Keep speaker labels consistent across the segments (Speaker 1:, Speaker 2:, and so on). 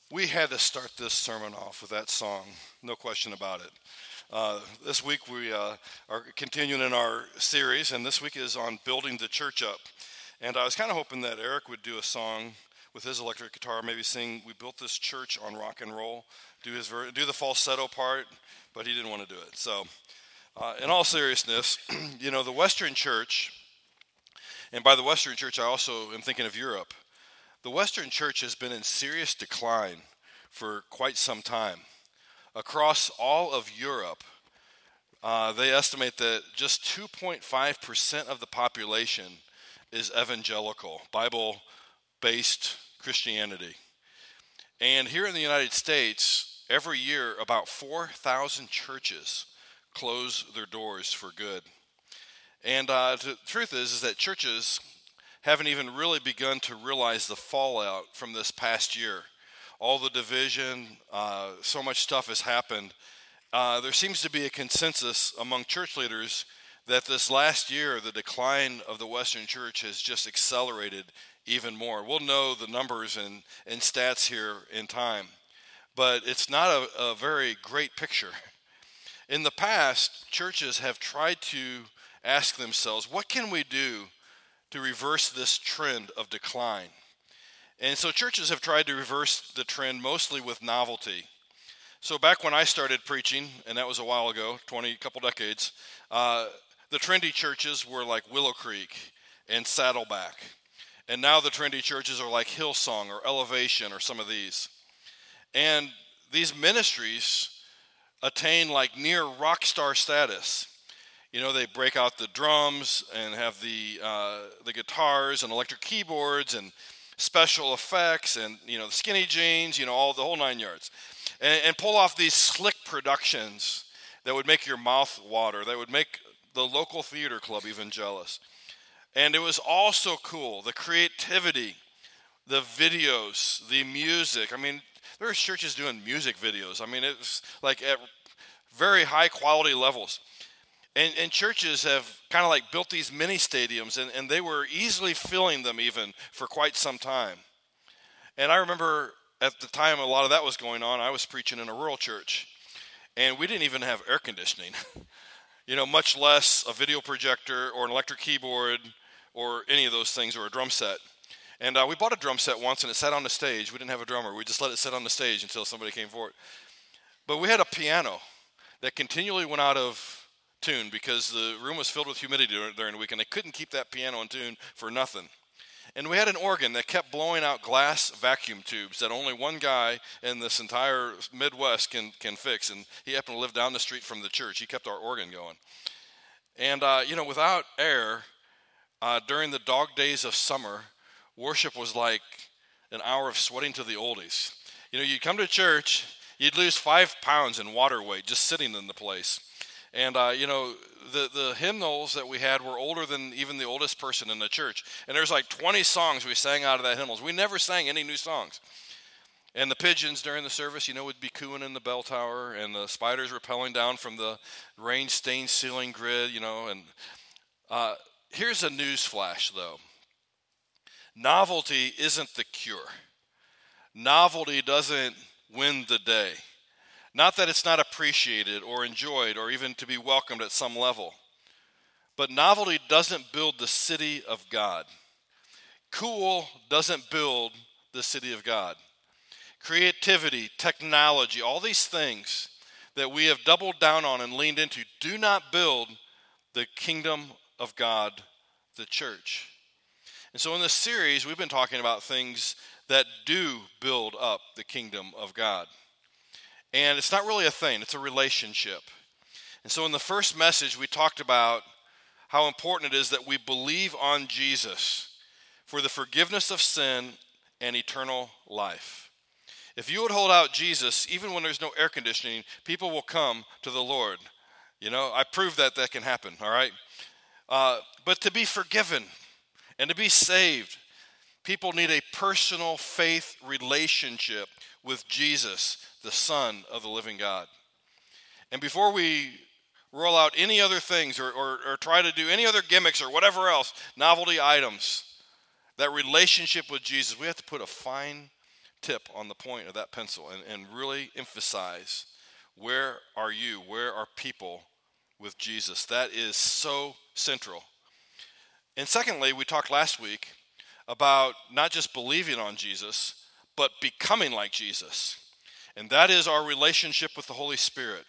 Speaker 1: We had to start this sermon off with that song, no question about it. This week we are continuing in our series, and this week is on building the church up. And I was kind of hoping that Eric would do a song with his electric guitar, maybe sing "We Built This Church on Rock and Roll," do the falsetto part, but he didn't want to do it. So, in all seriousness, the Western Church, and by the Western Church I also am thinking of Europe. The Western Church has been in serious decline for quite some time. Across all of Europe, they estimate that just 2.5% of the population is evangelical, Bible-based Christianity. And here in the United States, every year about 4,000 churches close their doors for good. And the truth is that churches haven't even really begun to realize the fallout from this past year. All the division, so much stuff has happened. There seems to be a consensus among church leaders that this last year, the decline of the Western Church has just accelerated even more. We'll know the numbers and stats here in time, but it's not a very great picture. In the past, churches have tried to ask themselves, what can we do to reverse this trend of decline? And so churches have tried to reverse the trend mostly with novelty. So back when I started preaching, and that was a while ago, couple decades, the trendy churches were like Willow Creek and Saddleback. And now the trendy churches are like Hillsong or Elevation or some of these. And these ministries attain like near rock star status. They break out the drums and have the guitars and electric keyboards and special effects and, the skinny jeans, the whole 9 yards. And pull off these slick productions that would make your mouth water, that would make the local theater club even jealous. And it was all so cool, the creativity, the videos, the music. There were churches doing music videos. It was like at very high quality levels. And churches have kind of like built these mini stadiums, and they were easily filling them even for quite some time. And I remember at the time a lot of that was going on, I was preaching in a rural church, and we didn't even have air conditioning, much less a video projector or an electric keyboard or any of those things or a drum set. And we bought a drum set once, and it sat on the stage. We didn't have a drummer. We just let it sit on the stage until somebody came forward. But we had a piano that continually went out of tune because the room was filled with humidity during the week, and they couldn't keep that piano in tune for nothing. And we had an organ that kept blowing out glass vacuum tubes that only one guy in this entire Midwest can fix, and he happened to live down the street from the church. He kept our organ going. And, without air, during the dog days of summer, worship was like an hour of sweating to the oldies. You'd come to church, you'd lose 5 pounds in water weight just sitting in the place. And, the hymnals that we had were older than even the oldest person in the church. And there's like 20 songs we sang out of that hymnals. We never sang any new songs. And the pigeons during the service, would be cooing in the bell tower, and the spiders rappelling down from the rain-stained ceiling grid, And here's a news flash, though. Novelty isn't the cure. Novelty doesn't win the day. Not that it's not appreciated or enjoyed or even to be welcomed at some level. But novelty doesn't build the city of God. Cool doesn't build the city of God. Creativity, technology, all these things that we have doubled down on and leaned into do not build the kingdom of God, the church. And so in this series, we've been talking about things that do build up the kingdom of God. And it's not really a thing, it's a relationship. And so in the first message, we talked about how important it is that we believe on Jesus for the forgiveness of sin and eternal life. If you would hold out Jesus, even when there's no air conditioning, people will come to the Lord. I proved that can happen, all right? But to be forgiven and to be saved, people need a personal faith relationship with Jesus, the Son of the living God. And before we roll out any other things or try to do any other gimmicks or whatever else, novelty items, that relationship with Jesus, we have to put a fine tip on the point of that pencil and really emphasize, where are you? Where are people with Jesus? That is so central. And secondly, we talked last week about not just believing on Jesus, but becoming like Jesus. And that is our relationship with the Holy Spirit.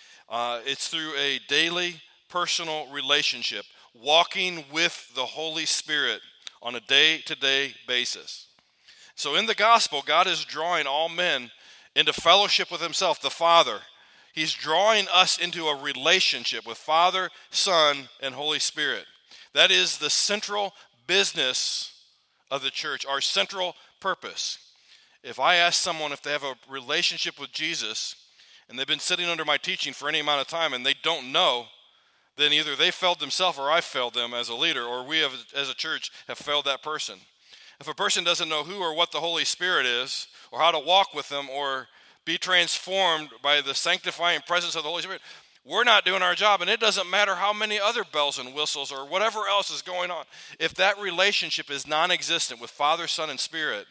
Speaker 1: It's through a daily personal relationship, walking with the Holy Spirit on a day-to-day basis. So in the gospel, God is drawing all men into fellowship with himself, the Father. He's drawing us into a relationship with Father, Son, and Holy Spirit. That is the central business of the church, our central purpose. If I ask someone if they have a relationship with Jesus, and they've been sitting under my teaching for any amount of time and they don't know, then either they failed themselves or I failed them as a leader, or we have, as a church, have failed that person. If a person doesn't know who or what the Holy Spirit is, or how to walk with them, or be transformed by the sanctifying presence of the Holy Spirit, we're not doing our job. And it doesn't matter how many other bells and whistles or whatever else is going on. If that relationship is non-existent with Father, Son, and Spirit,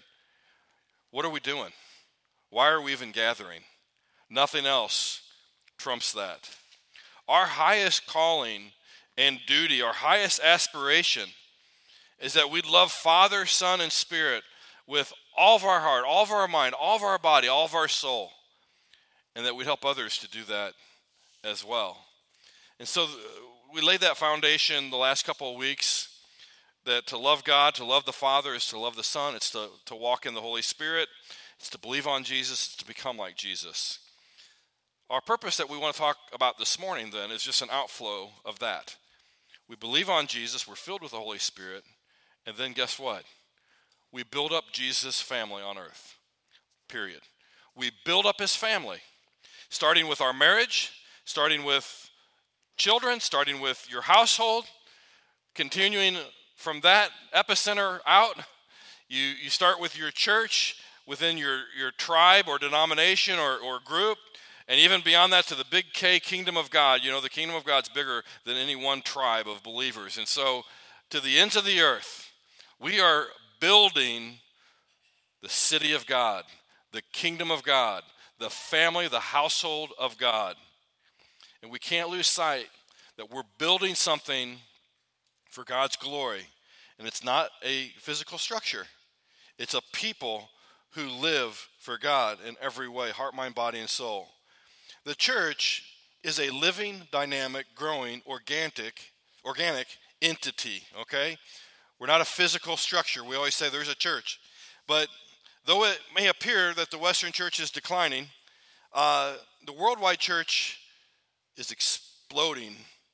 Speaker 1: what are we doing? Why are we even gathering? Nothing else trumps that. Our highest calling and duty, our highest aspiration, is that we love Father, Son, and Spirit with all of our heart, all of our mind, all of our body, all of our soul, and that we help others to do that as well. And so we laid that foundation the last couple of weeks, that to love God, to love the Father, is to love the Son. It's to walk in the Holy Spirit. It's to believe on Jesus. It's to become like Jesus. Our purpose that we want to talk about this morning, then, is just an outflow of that. We believe on Jesus. We're filled with the Holy Spirit. And then guess what? We build up Jesus' family on earth, period. We build up his family, starting with our marriage, starting with children, starting with your household, continuing from that epicenter out. You start with your church, within your tribe or denomination or group, and even beyond that to the big K, kingdom of God. You know, the kingdom of God's bigger than any one tribe of believers. And so to the ends of the earth, we are building the city of God, the kingdom of God, the family, the household of God. And we can't lose sight that we're building something for God's glory. And it's not a physical structure. It's a people who live for God in every way, heart, mind, body, and soul. The church is a living, dynamic, growing, organic entity, okay? We're not a physical structure. We always say there's a church. But though it may appear that the Western church is declining, the worldwide church is exploding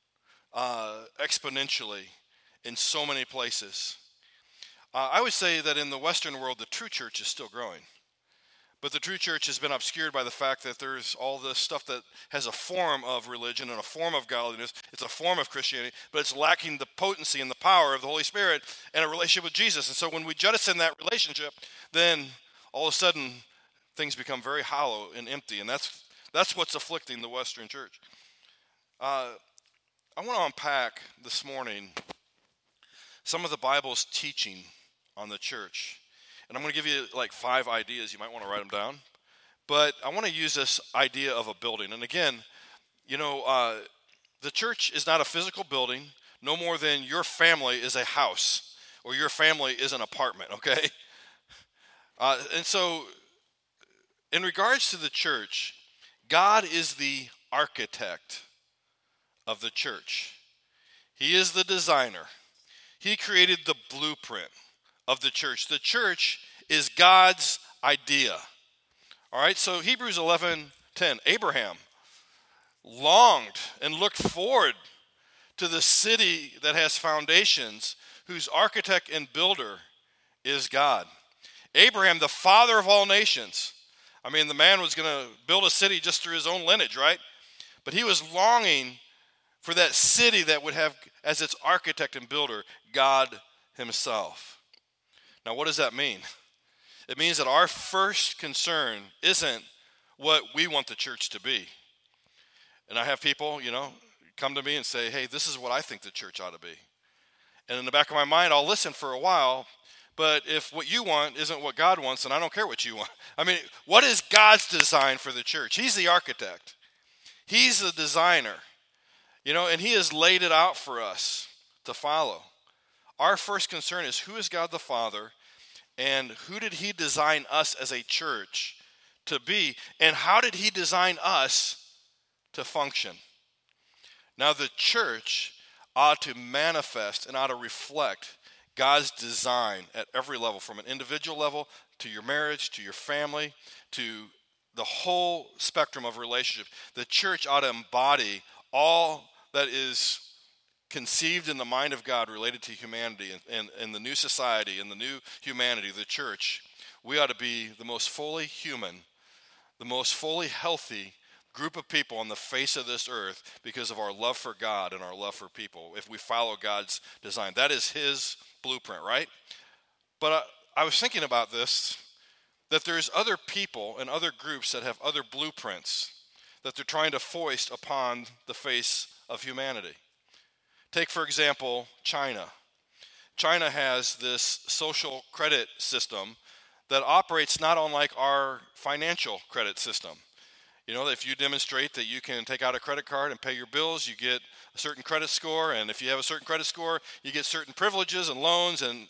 Speaker 1: exponentially in so many places. I would say that in the Western world, the true church is still growing. But the true church has been obscured by the fact that there's all this stuff that has a form of religion and a form of godliness. It's a form of Christianity, but it's lacking the potency and the power of the Holy Spirit and a relationship with Jesus. And so when we jettison that relationship, then all of a sudden things become very hollow and empty. And that's what's afflicting the Western church. I want to unpack this morning some of the Bible's teaching on the church. And I'm going to give you like 5 ideas. You might want to write them down. But I want to use this idea of a building. And again, you know, the church is not a physical building, no more than your family is a house or your family is an apartment, okay? And so in regards to the church, God is the architect of the church. He is the designer. He created the blueprint of the church. The church is God's idea. All right, so Hebrews 11:10, Abraham longed and looked forward to the city that has foundations, whose architect and builder is God. Abraham, the father of all nations. I mean, the man was going to build a city just through his own lineage, right? But he was longing for that city that would have as its architect and builder God himself. Now, what does that mean? It means that our first concern isn't what we want the church to be. And I have people, you know, come to me and say, hey, this is what I think the church ought to be. And in the back of my mind, I'll listen for a while, But if what you want isn't what God wants, then I don't care what you want. I mean, what is God's design for the church? He's the architect. He's the designer. And he has laid it out for us to follow. Our first concern is, who is God the Father, and who did he design us as a church to be, and how did he design us to function? Now, the church ought to manifest and ought to reflect God's design at every level, from an individual level to your marriage, to your family, to the whole spectrum of relationship. The church ought to embody all that is conceived in the mind of God related to humanity and the new society and the new humanity, the church. We ought to be the most fully human, the most fully healthy group of people on the face of this earth because of our love for God and our love for people, if we follow God's design. That is his blueprint, right? But I was thinking about this, that there's other people and other groups that have other blueprints that they're trying to foist upon the face of humanity. Take, for example, China. China has this social credit system that operates not unlike our financial credit system. If you demonstrate that you can take out a credit card and pay your bills, you get a certain credit score, and if you have a certain credit score, you get certain privileges and loans, and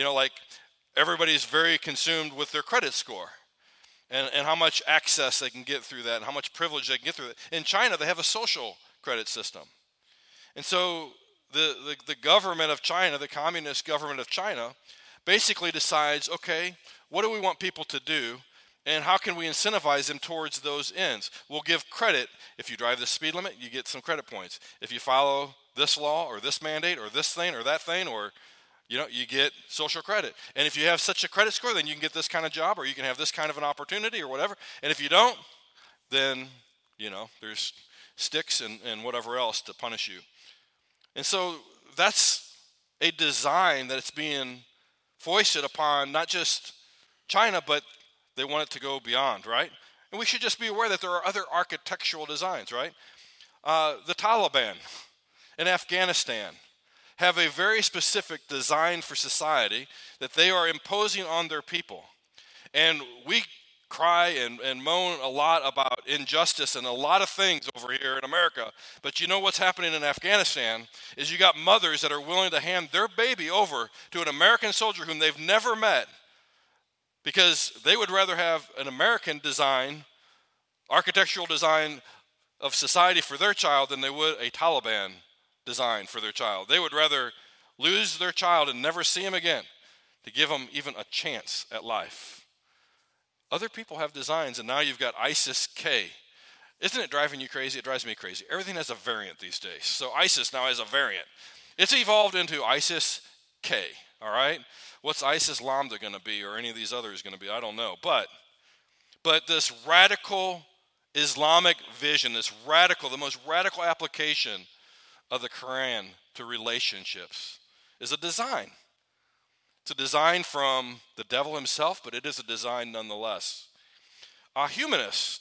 Speaker 1: everybody's very consumed with their credit score and how much access they can get through that and how much privilege they can get through that. In China, they have a social credit system. And so the government of China, the communist government of China, basically decides, okay, what do we want people to do, and how can we incentivize them towards those ends? We'll give credit. If you drive the speed limit, you get some credit points. If you follow this law or this mandate or this thing or that thing, or you get social credit. And if you have such a credit score, then you can get this kind of job, or you can have this kind of an opportunity or whatever. And if you don't, then there's sticks and whatever else to punish you. And so that's a design that it's being foisted upon not just China, but they want it to go beyond, right? And we should just be aware that there are other architectural designs, right? The Taliban in Afghanistan have a very specific design for society that they are imposing on their people. And we cry and moan a lot about injustice and a lot of things over here in America. But you know what's happening in Afghanistan is you got mothers that are willing to hand their baby over to an American soldier whom they've never met, because they would rather have an American design, architectural design of society for their child than they would a Taliban design for their child. They would rather lose their child and never see him again to give them even a chance at life. Other people have designs, and now you've got ISIS-K. Isn't it driving you crazy? It drives me crazy. Everything has a variant these days. So ISIS now has a variant. It's evolved into ISIS-K, all right? What's ISIS Lambda going to be, or any of these others going to be? I don't know. But this radical Islamic vision, the most radical application of the Quran to relationships is a design. It's a design from the devil himself, but it is a design nonetheless. Humanists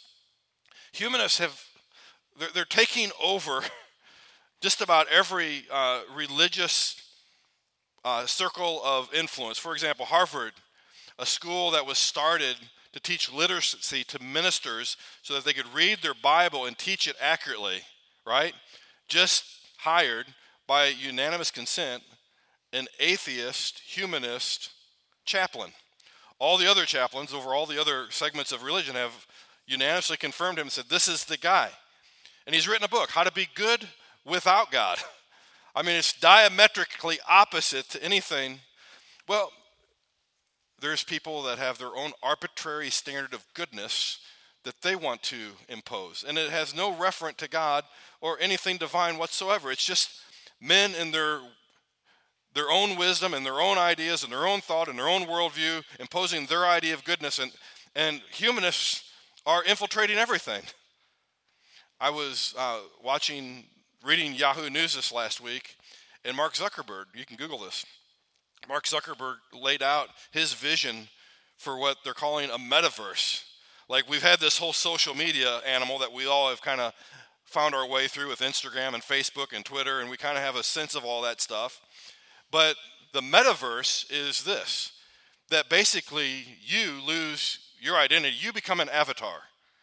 Speaker 1: they're taking over just about every religious circle of influence. For example, Harvard, a school that was started to teach literacy to ministers so that they could read their Bible and teach it accurately, right? Just hired by unanimous consent an atheist, humanist chaplain. All the other chaplains over all the other segments of religion have unanimously confirmed him and said, this is the guy. And he's written a book, How to Be Good Without God. I mean, it's diametrically opposite to anything. Well, there's people that have their own arbitrary standard of goodness that they want to impose. And it has no reference to God or anything divine whatsoever. It's just men in their own wisdom and their own ideas and their own thought and their own worldview imposing their idea of goodness. And humanists are infiltrating everything. I was reading Yahoo News this last week, and Mark Zuckerberg, you can Google this, Mark Zuckerberg laid out his vision for what they're calling a metaverse. Like, we've had this whole social media animal that we all have kind of found our way through with Instagram and Facebook and Twitter, and we kind of have a sense of all that stuff. But the metaverse is this. that basically you lose your identity. You become an avatar,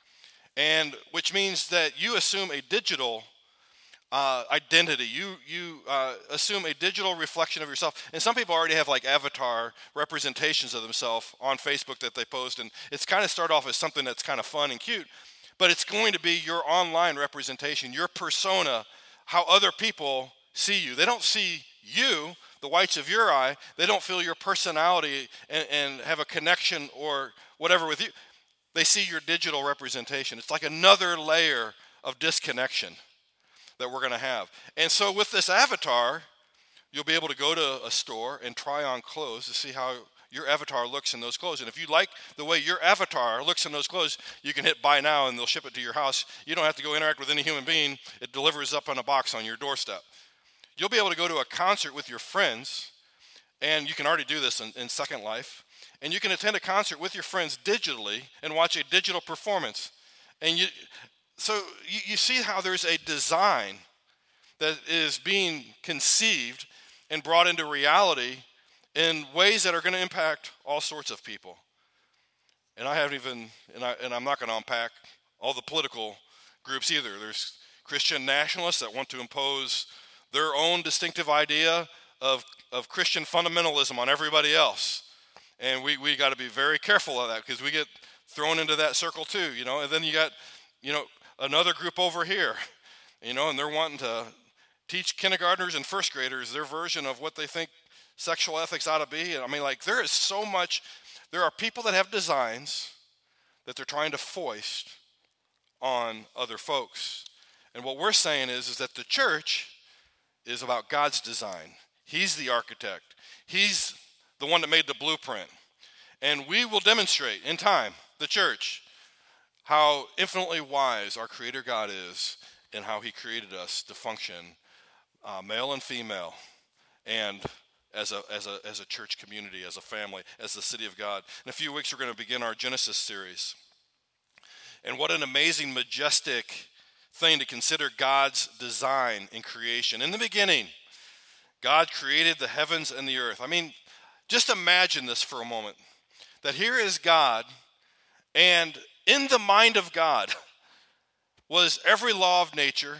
Speaker 1: and which means that you assume a digital identity. You assume a digital reflection of yourself. And some people already have like avatar representations of themselves on Facebook that they post, and it's kind of start off as something that's kind of fun and cute, but it's going to be your online representation, your persona, how other people see you. They don't see you, the whites of your eye. They don't feel your personality and have a connection or whatever with you. They see your digital representation. It's like another layer of disconnection that we're going to have. And so with this avatar, you'll be able to go to a store and try on clothes to see how your avatar looks in those clothes. And if you like the way your avatar looks in those clothes, you can hit buy now and they'll ship it to your house. You don't have to go interact with any human being. It delivers up on a box on your doorstep. You'll be able to go to a concert with your friends, and you can already do this in Second Life, and you can attend a concert with your friends digitally and watch a digital performance. And So you see how there's a design that is being conceived and brought into reality in ways that are going to impact all sorts of people. And I haven't even, and I'm not going to unpack all the political groups either. There's Christian nationalists that want to impose their own distinctive idea of Christian fundamentalism on everybody else. And we got to be very careful of that because we get thrown into that circle too, And then you got, another group over here, and they're wanting to teach kindergartners and first graders their version of what they think sexual ethics ought to be. And I mean, like, there is so much. There are people that have designs that they're trying to foist on other folks. And what we're saying is that the church is about God's design. He's the architect. He's the one that made the blueprint. And we will demonstrate in time, the church, how infinitely wise our Creator God is and how He created us to function male and female and as a church community, as a family, as the city of God. In a few weeks, we're going to begin our Genesis series. And what an amazing, majestic thing to consider God's design in creation. In the beginning, God created the heavens and the earth. I mean, just imagine this for a moment, that here is God, and in the mind of God was every law of nature,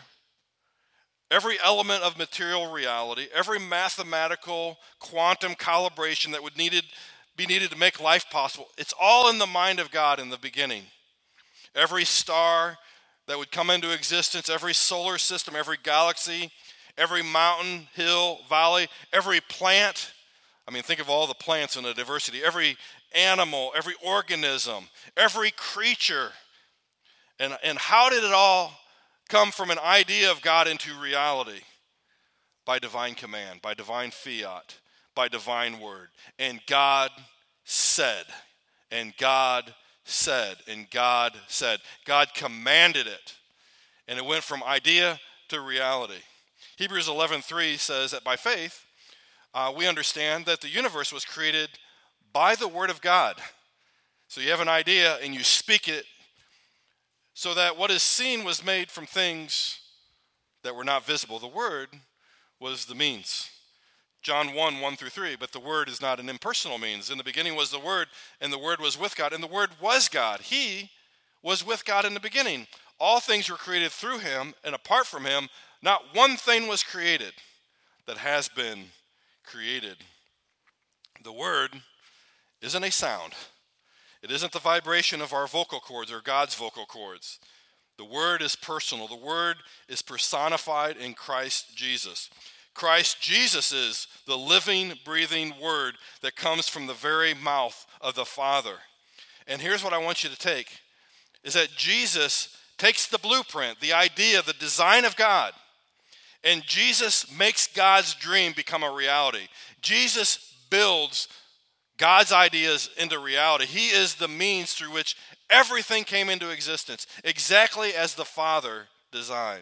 Speaker 1: every element of material reality, every mathematical quantum calibration that would be needed to make life possible. It's all in the mind of God in the beginning. Every star that would come into existence, every solar system, every galaxy, every mountain, hill, valley, every plant. I mean, think of all the plants and the diversity. Every animal, every organism, every creature. And how did it all come from an idea of God into reality? By divine command, by divine fiat, by divine word. And God said, and God said, and God said. God commanded it, and it went from idea to reality. Hebrews 11:3 says that by faith, we understand that the universe was created by the word of God. So you have an idea and you speak it, so that what is seen was made from things that were not visible. The word was the means. John 1:1-3, but the word is not an impersonal means. In the beginning was the word, and the word was with God, and the word was God. He was with God in the beginning. All things were created through him, and apart from him, not one thing was created that has been created. The word isn't a sound. It isn't the vibration of our vocal cords or God's vocal cords. The word is personal. The word is personified in Christ Jesus. Christ Jesus is the living, breathing word that comes from the very mouth of the Father. And here's what I want you to take, is that Jesus takes the blueprint, the idea, the design of God, and Jesus makes God's dream become a reality. Jesus builds God's ideas into reality. He is the means through which everything came into existence, exactly as the Father designed.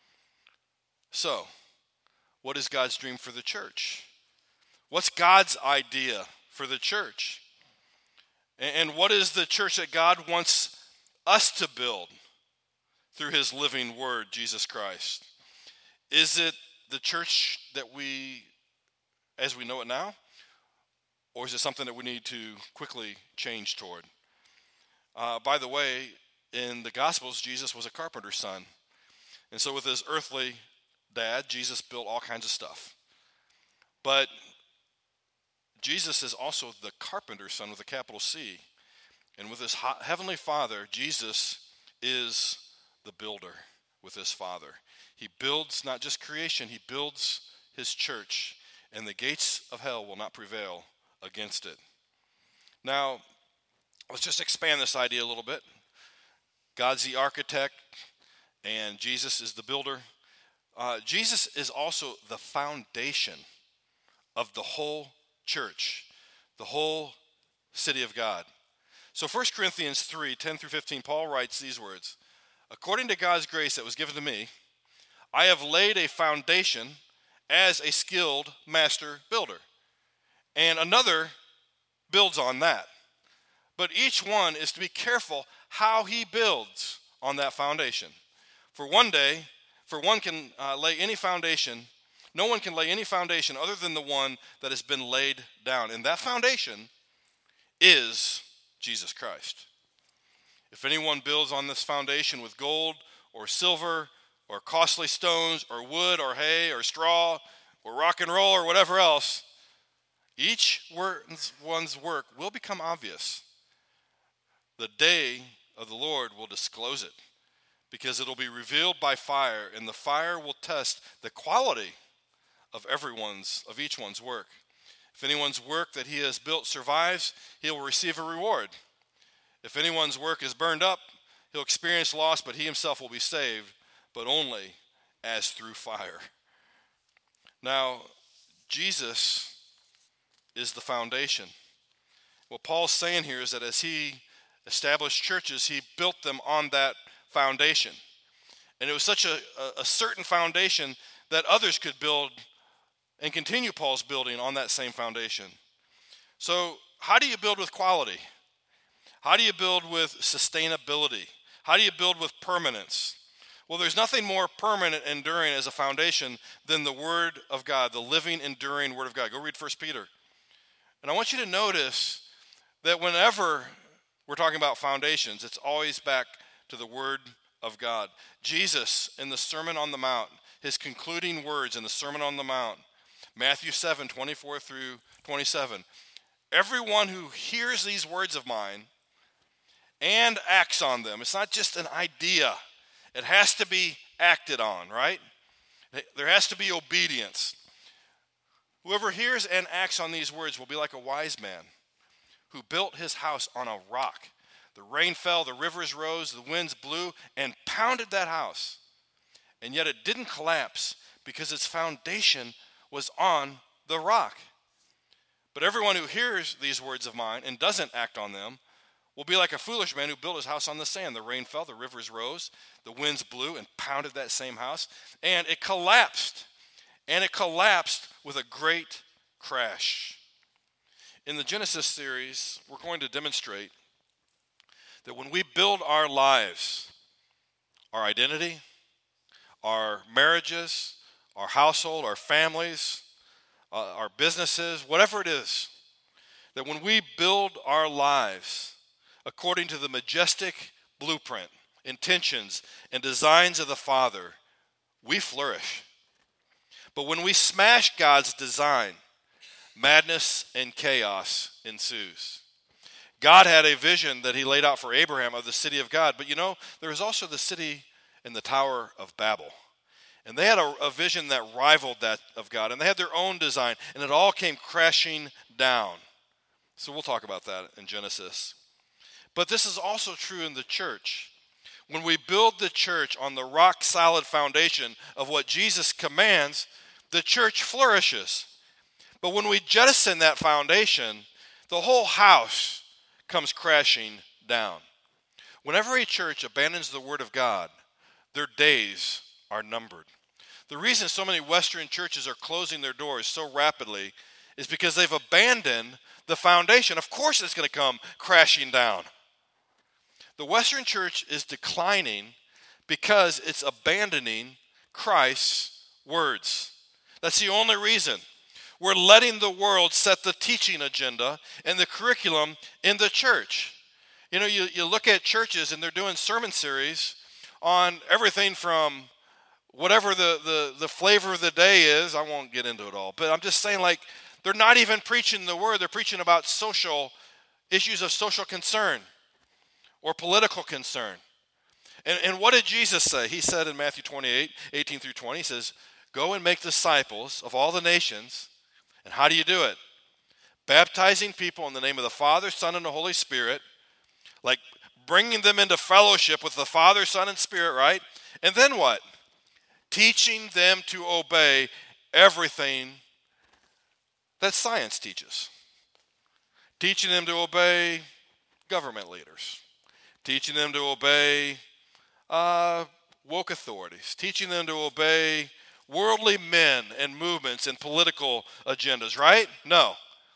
Speaker 1: So, what is God's dream for the church? What's God's idea for the church? And what is the church that God wants us to build through his living word, Jesus Christ? Is it the church that as we know it now? or is it something that we need to quickly change toward? By the way, in the Gospels, Jesus was a carpenter's son. And so with his earthly dad, Jesus built all kinds of stuff. But Jesus is also the carpenter's son with a capital C. And with his heavenly Father, Jesus is the builder with his Father. He builds not just creation, he builds his church, and the gates of hell will not prevail against it. Now, let's just expand this idea a little bit. God's the architect, and Jesus is the builder. Jesus is also the foundation of the whole church, the whole city of God. So 1 Corinthians 3, 10 through 15, Paul writes these words, "According to God's grace that was given to me, I have laid a foundation as a skilled master builder, and another builds on that. But each one is to be careful how he builds on that foundation. For one can lay any foundation, no one can lay any foundation other than the one that has been laid down. And that foundation is Jesus Christ. If anyone builds on this foundation with gold or silver or costly stones or wood or hay or straw or rock and roll or whatever else, each one's work will become obvious. The day of the Lord will disclose it, because it will be revealed by fire, and the fire will test the quality of each one's work. If anyone's work that he has built survives, he will receive a reward. If anyone's work is burned up, he'll experience loss, but he himself will be saved, but only as through fire." Now, Jesus is the foundation. What Paul's saying here is that as he established churches, he built them on that foundation. And it was such a certain foundation that others could build and continue Paul's building on that same foundation. So how do you build with quality? How do you build with sustainability? How do you build with permanence? Well, there's nothing more permanent and enduring as a foundation than the Word of God, the living, enduring Word of God. Go read 1 Peter. And I want you to notice that whenever we're talking about foundations, it's always back to the Word of God. Jesus, in the Sermon on the Mount, his concluding words in the Sermon on the Mount, Matthew 7, 24 through 27, "Everyone who hears these words of mine and acts on them," it's not just an idea, it has to be acted on, right? There has to be obedience. "Whoever hears and acts on these words will be like a wise man who built his house on a rock. The rain fell, the rivers rose, the winds blew and pounded that house. And yet it didn't collapse because its foundation was on the rock. But everyone who hears these words of mine and doesn't act on them will be like a foolish man who built his house on the sand. The rain fell, the rivers rose, the winds blew and pounded that same house, and it collapsed. And it collapsed with a great crash." In the Genesis series, we're going to demonstrate that when we build our lives, our identity, our marriages, our household, our families, our businesses, whatever it is, that when we build our lives according to the majestic blueprint, intentions, and designs of the Father, we flourish. But when we smash God's design, madness and chaos ensues. God had a vision that he laid out for Abraham of the city of God. But there was also the city and the Tower of Babel. And they had a vision that rivaled that of God. And they had their own design. And it all came crashing down. So we'll talk about that in Genesis. But this is also true in the church. When we build the church on the rock-solid foundation of what Jesus commands, the church flourishes. But when we jettison that foundation, the whole house comes crashing down. Whenever a church abandons the Word of God, their days are numbered. The reason so many Western churches are closing their doors so rapidly is because they've abandoned the foundation. Of course it's going to come crashing down. The Western church is declining because it's abandoning Christ's words. That's the only reason. We're letting the world set the teaching agenda and the curriculum in the church. You know, you look at churches and they're doing sermon series on everything from whatever the flavor of the day is. I won't get into it all, but I'm just saying, like, they're not even preaching the word. They're preaching about social issues of social concern or political concern. And what did Jesus say? He said in Matthew 28, 18 through 20, he says, go and make disciples of all the nations. And how do you do it? Baptizing people in the name of the Father, Son, and the Holy Spirit, like bringing them into fellowship with the Father, Son, and Spirit, right? And then what? Teaching them to obey everything that science teaches. Teaching them to obey government leaders. Teaching them to obey woke authorities. Teaching them to obey worldly men and movements and political agendas, right? No.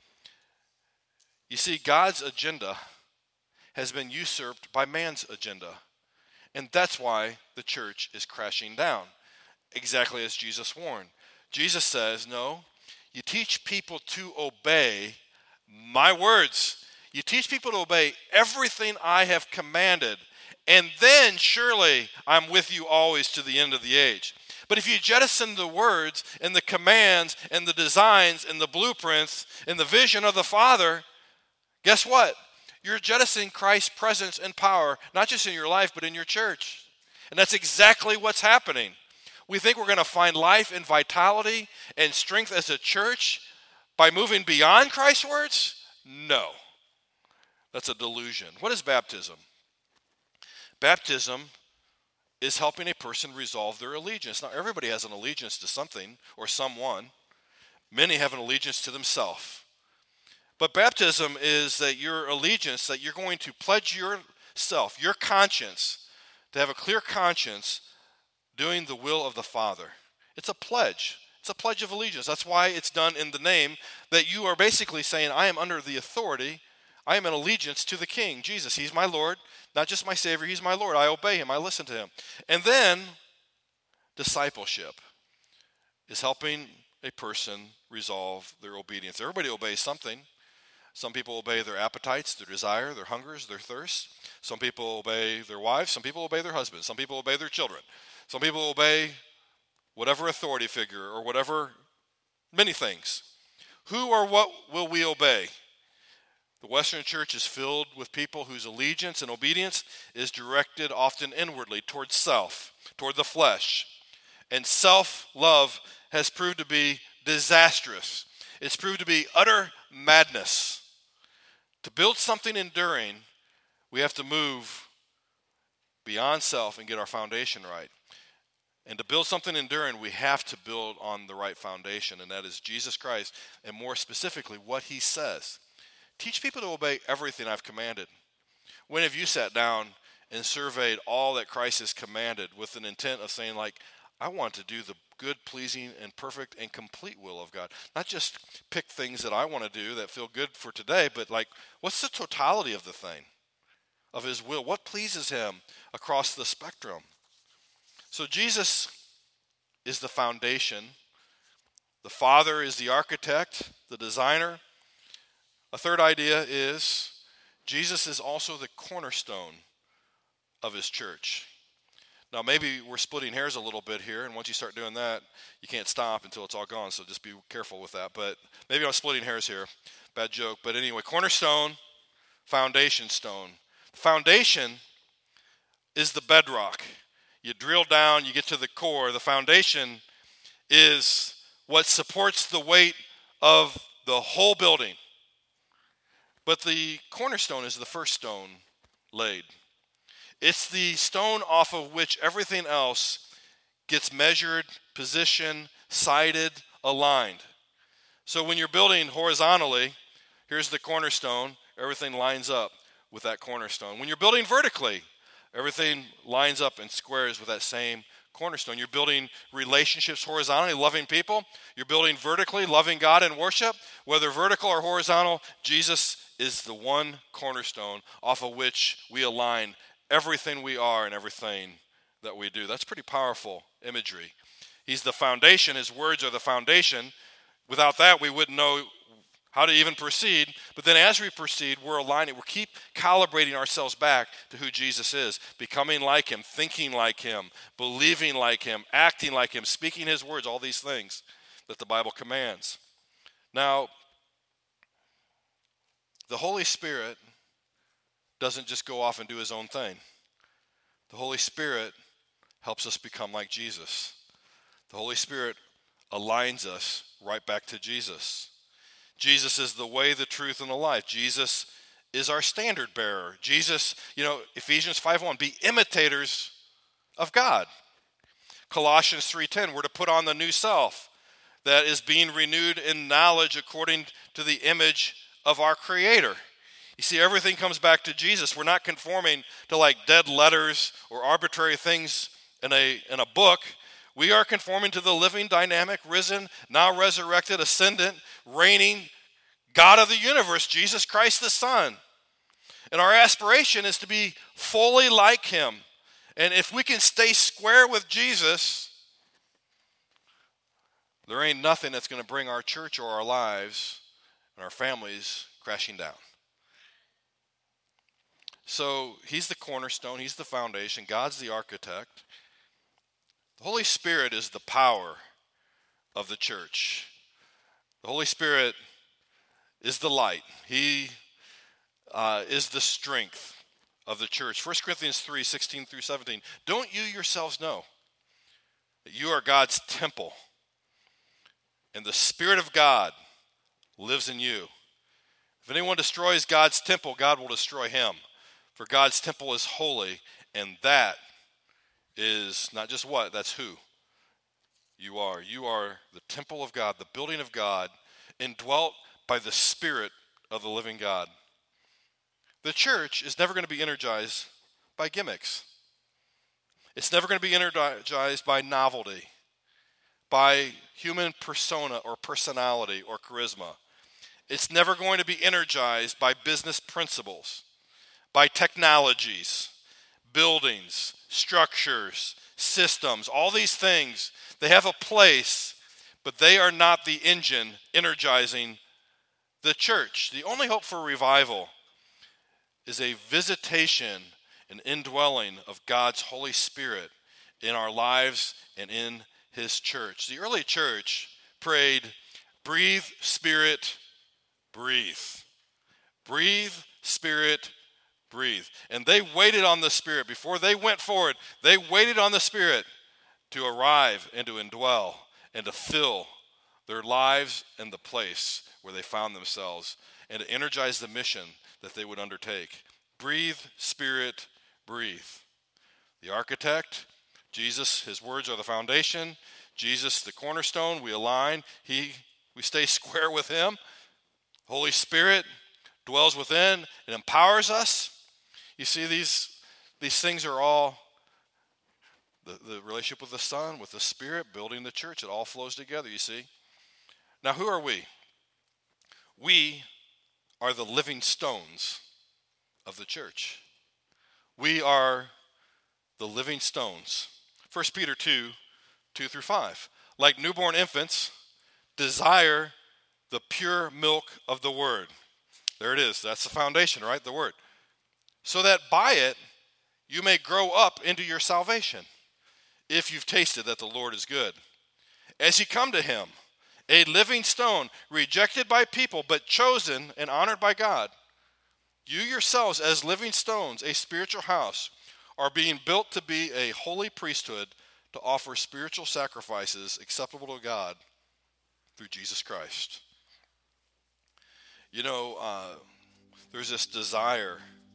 Speaker 1: You see, God's agenda has been usurped by man's agenda. And that's why the church is crashing down, exactly as Jesus warned. Jesus says, no, you teach people to obey my words. You teach people to obey everything I have commanded, and then surely I'm with you always to the end of the age. But if you jettison the words and the commands and the designs and the blueprints and the vision of the Father, guess what? You're jettisoning Christ's presence and power, not just in your life, but in your church. And that's exactly what's happening. We think we're going to find life and vitality and strength as a church by moving beyond Christ's words? No. That's a delusion. What is baptism? Baptism is helping a person resolve their allegiance. Now, everybody has an allegiance to something or someone. Many have an allegiance to themselves. But baptism is that your allegiance, that you're going to pledge yourself, your conscience, to have a clear conscience doing the will of the Father. It's a pledge. It's a pledge of allegiance. That's why it's done in the name, that you are basically saying, I am under the authority, I am in allegiance to the King, Jesus. He's my Lord, not just my Savior, He's my Lord. I obey Him, I listen to Him. And then, discipleship is helping a person resolve their obedience. Everybody obeys something. Some people obey their appetites, their desire, their hungers, their thirst. Some people obey their wives. Some people obey their husbands. Some people obey their children. Some people obey whatever authority figure or whatever, many things. Who or what will we obey? The Western church is filled with people whose allegiance and obedience is directed often inwardly towards self, toward the flesh. And self-love has proved to be disastrous. It's proved to be utter madness. To build something enduring, we have to move beyond self and get our foundation right. And to build something enduring, we have to build on the right foundation, and that is Jesus Christ, and more specifically, what He says. Teach people to obey everything I've commanded. When have you sat down and surveyed all that Christ has commanded with an intent of saying, like, I want to do the good, pleasing, and perfect and complete will of God? Not just pick things that I want to do that feel good for today, but like, what's the totality of the thing, of His will? What pleases Him across the spectrum? So Jesus is the foundation. The Father is the architect, the designer. A third idea is Jesus is also the cornerstone of His church. Now, maybe we're splitting hairs a little bit here, and once you start doing that, you can't stop until it's all gone, so just be careful with that. But maybe I'm splitting hairs here. Bad joke. But anyway, cornerstone, foundation stone. Foundation is the bedrock. You drill down, you get to the core. The foundation is what supports the weight of the whole building. But the cornerstone is the first stone laid. It's the stone off of which everything else gets measured, positioned, sighted, aligned. So when you're building horizontally, here's the cornerstone, everything lines up with that cornerstone. When you're building vertically, everything lines up and squares with that same cornerstone. You're building relationships horizontally, loving people. You're building vertically, loving God in worship. Whether vertical or horizontal, Jesus is the one cornerstone off of which we align everything we are and everything that we do. That's pretty powerful imagery. He's the foundation. His words are the foundation. Without that, we wouldn't know how to even proceed. But then as we proceed, we're aligning. We keep calibrating ourselves back to who Jesus is, becoming like him, thinking like him, believing like him, acting like him, speaking his words, all these things that the Bible commands. Now, the Holy Spirit doesn't just go off and do his own thing. The Holy Spirit helps us become like Jesus. The Holy Spirit aligns us right back to Jesus. Jesus is the way, the truth, and the life. Jesus is our standard bearer. Jesus, Ephesians 5:1, be imitators of God. Colossians 3:10, we're to put on the new self that is being renewed in knowledge according to the image of our Creator. You see, everything comes back to Jesus. We're not conforming to like dead letters or arbitrary things in a book. We are conforming to the living, dynamic, risen, now resurrected, ascendant, reigning God of the universe, Jesus Christ the Son. And our aspiration is to be fully like him. And if we can stay square with Jesus, there ain't nothing that's going to bring our church or our lives and our families crashing down. So he's the cornerstone, he's the foundation, God's the architect. The Holy Spirit is the power of the church. The Holy Spirit is the light. He is the strength of the church. 1 Corinthians 3:16 through 17. Don't you yourselves know that you are God's temple, and the Spirit of God lives in you? If anyone destroys God's temple, God will destroy him. For God's temple is holy, and that is not just what, that's who you are. You are the temple of God, the building of God, indwelt by the Spirit of the living God. The church is never going to be energized by gimmicks. It's never going to be energized by novelty, by human persona or personality or charisma. It's never going to be energized by business principles, by technologies, buildings, structures, systems, all these things. They have a place, but they are not the engine energizing the church. The only hope for revival is a visitation and indwelling of God's Holy Spirit in our lives and in his church. The early church prayed, breathe, Spirit, breathe. Breathe, Spirit, breathe. And they waited on the Spirit. Before they went forward, they waited on the Spirit to arrive and to indwell and to fill their lives and the place where they found themselves and to energize the mission that they would undertake. Breathe, Spirit, breathe. The architect, Jesus, his words are the foundation. Jesus, the cornerstone, we align. We stay square with him. Holy Spirit dwells within and empowers us. You see, these things are all the relationship with the Son, with the Spirit, building the church. It all flows together, you see. Now, who are we? We are the living stones of the church. We are the living stones. 1 Peter 2 through 5. Like newborn infants, desire the pure milk of the word. There it is. That's the foundation, right? The word. So that by it you may grow up into your salvation, if you've tasted that the Lord is good. As you come to him, a living stone, rejected by people, but chosen and honored by God, you yourselves as living stones, a spiritual house, are being built to be a holy priesthood to offer spiritual sacrifices acceptable to God through Jesus Christ. There's this desire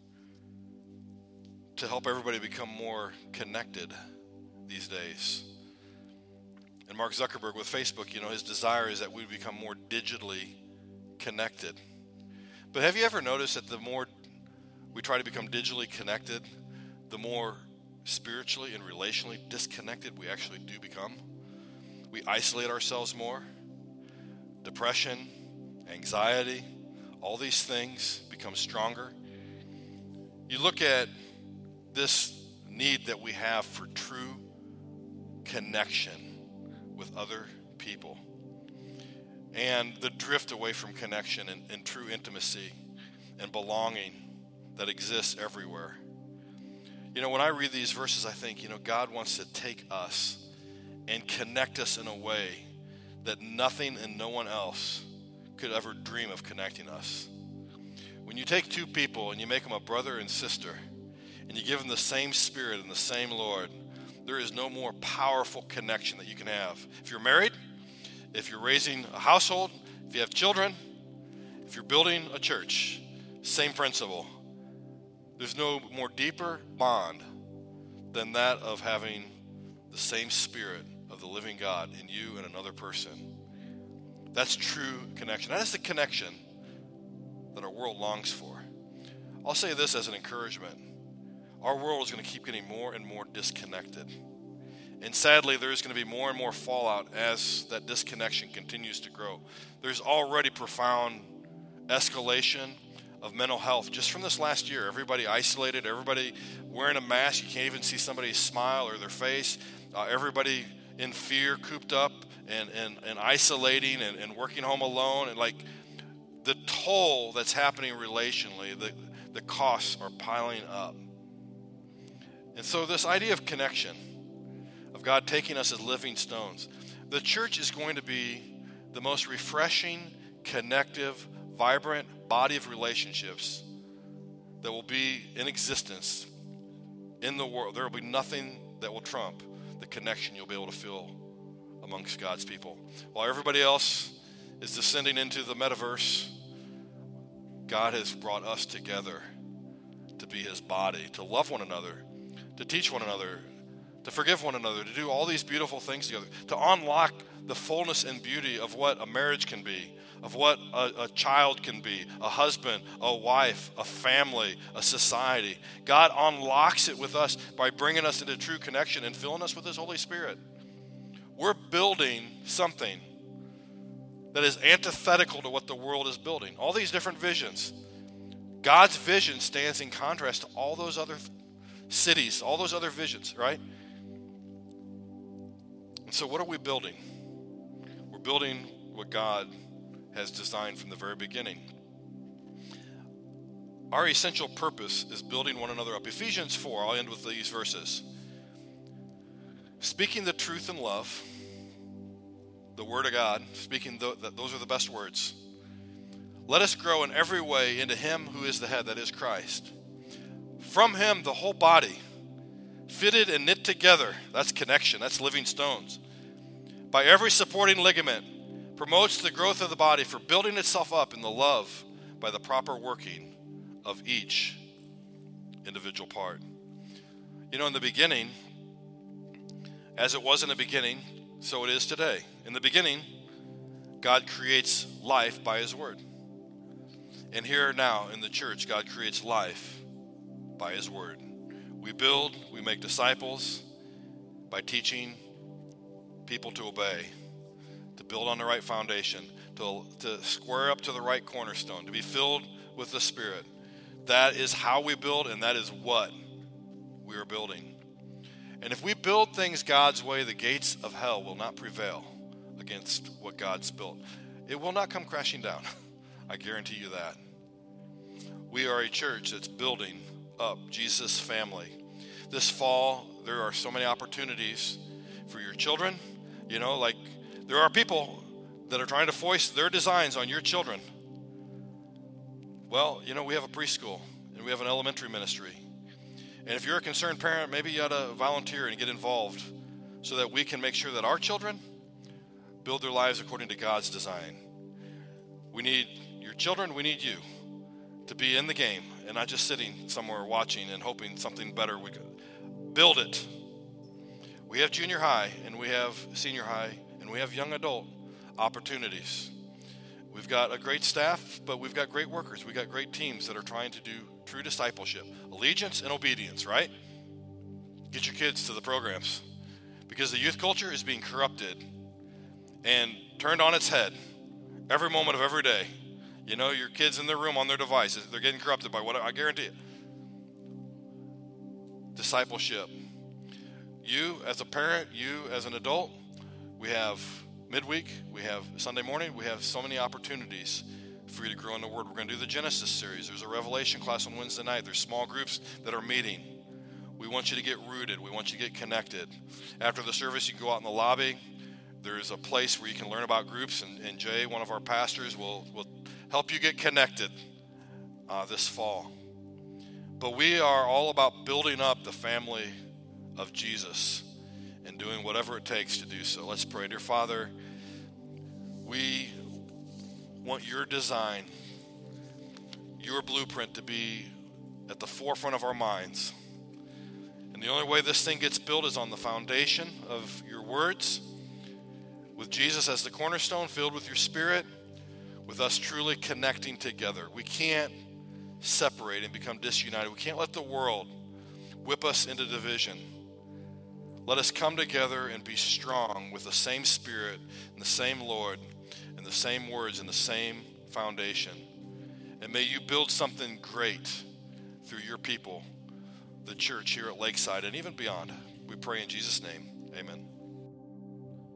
Speaker 1: to help everybody become more connected these days. And Mark Zuckerberg with Facebook, his desire is that we become more digitally connected. But have you ever noticed that the more we try to become digitally connected, the more spiritually and relationally disconnected we actually do become? We isolate ourselves more. Depression, anxiety, all these things become stronger. You look at this need that we have for true connection with other people. and the drift away from connection and true intimacy and belonging that exists everywhere. You know, when I read these verses, I think, you know, God wants to take us and connect us in a way that nothing and no one else could ever dream of connecting us. When you take two people and you make them a brother and sister, and you give them the same Spirit and the same Lord, there is no more powerful connection that you can have. If you're married, if you're raising a household, if you have children, if you're building a church, same principle. There's no more deeper bond than that of having the same Spirit of the living God in you and another person. That's true connection. That is the connection that our world longs for. I'll say this as an encouragement. Our world is going to keep getting more and more disconnected. And sadly, there is going to be more and more fallout as that disconnection continues to grow. There's already profound escalation of mental health just from this last year. Everybody isolated, everybody wearing a mask. You can't even see somebody's smile or their face. Everybody in fear, cooped up and isolating and working home alone. And like the toll that's happening relationally, the costs are piling up. And so this idea of connection, of God taking us as living stones, the church is going to be the most refreshing, connective, vibrant body of relationships that will be in existence in the world. There will be nothing that will trump the connection you'll be able to feel amongst God's people. While everybody else is descending into the metaverse, God has brought us together to be his body, to love one another, to teach one another, to forgive one another, to do all these beautiful things together, to unlock the fullness and beauty of what a marriage can be, of what a child can be, a husband, a wife, a family, a society. God unlocks it with us by bringing us into true connection and filling us with his Holy Spirit. We're building something that is antithetical to what the world is building. All these different visions. God's vision stands in contrast to all those other cities, all those other visions, right? And so what are we building? We're building what God has designed from the very beginning. Our essential purpose is building one another up. Ephesians 4, I'll end with these verses. Speaking the truth in love, the word of God, speaking those are the best words. Let us grow in every way into him who is the head, that is Christ. From him, the whole body, fitted and knit together, that's connection, that's living stones, by every supporting ligament, promotes the growth of the body for building itself up in the love by the proper working of each individual part. You know, in the beginning, as it was in the beginning, so it is today. In the beginning, God creates life by his word. And here now in the church, God creates life by his word. We build, we make disciples by teaching people to obey, to build on the right foundation, to square up to the right cornerstone, to be filled with the Spirit. That is how we build, and that is what we are building. And if we build things God's way, the gates of hell will not prevail against what God's built. It will not come crashing down. I guarantee you that. We are a church that's building up Jesus' family. This fall, there are so many opportunities for your children. You know, like there are people that are trying to foist their designs on your children. Well, you know, we have a preschool and we have an elementary ministry. And if you're a concerned parent, maybe you ought to volunteer and get involved so that we can make sure that our children build their lives according to God's design. We need your children, we need you to be in the game and not just sitting somewhere watching and hoping something better we could. Build it. We have junior high and we have senior high and we have young adult opportunities. We've got a great staff, but we've got great workers. We've got great teams that are trying to do true discipleship, allegiance and obedience, right? Get your kids to the programs because the youth culture is being corrupted and turned on its head every moment of every day. You know, your kids in their room on their devices, they're getting corrupted by what I guarantee it. Discipleship. You as a parent, you as an adult, we have midweek, we have Sunday morning, we have so many opportunities for you to grow in the Word. We're going to do the Genesis series. There's a Revelation class on Wednesday night. There's small groups that are meeting. We want you to get rooted. We want you to get connected. After the service, you can go out in the lobby. There's a place where you can learn about groups, and Jay, one of our pastors, will help you get connected this fall. But we are all about building up the family of Jesus and doing whatever it takes to do so. Let's pray. Dear Father, we want your design, your blueprint to be at the forefront of our minds. And the only way this thing gets built is on the foundation of your words, with Jesus as the cornerstone, filled with your Spirit, with us truly connecting together. We can't separate and become disunited. We can't let the world whip us into division. Let us come together and be strong with the same Spirit and the same Lord and the same words and the same foundation. And may you build something great through your people, the church here at Lakeside and even beyond. We pray in Jesus' name. Amen.